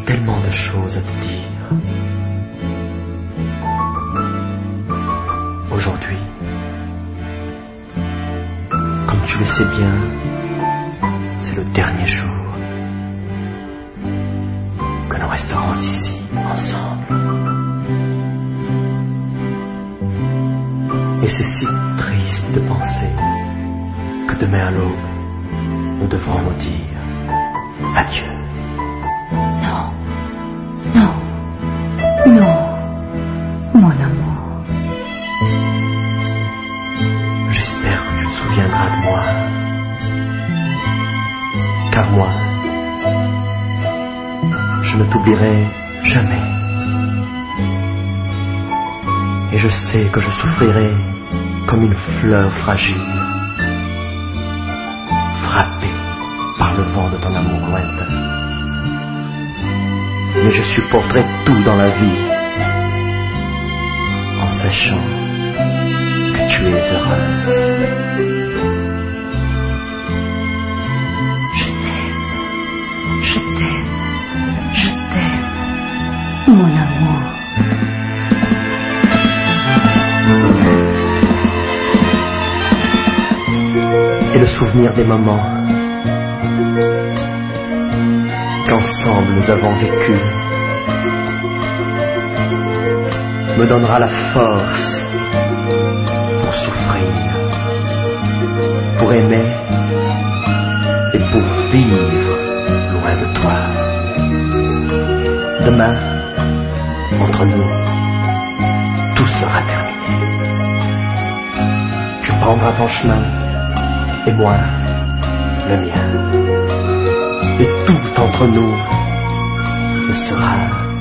tellement de choses à te dire. Aujourd'hui, comme tu le sais bien, c'est le dernier jour que nous resterons ici ensemble. Et c'est si triste de penser que demain à l'aube, nous devrons nous dire adieu. Non, non, non, mon amour. J'espère que tu te souviendras de moi, car moi, je ne t'oublierai jamais. Et je sais que je souffrirai comme une fleur fragile, frappée par le vent de ton amour lointain. Mais je supporterai tout dans la vie, en sachant que tu es heureuse. Je t'aime, je t'aime, je t'aime, mon amour. Et le souvenir des moments qu'ensemble nous avons vécu me donnera la force pour souffrir, pour aimer et pour vivre loin de toi. Demain, entre nous, tout sera terminé. Tu prendras ton chemin et moi le mien. Et tout entre nous ne sera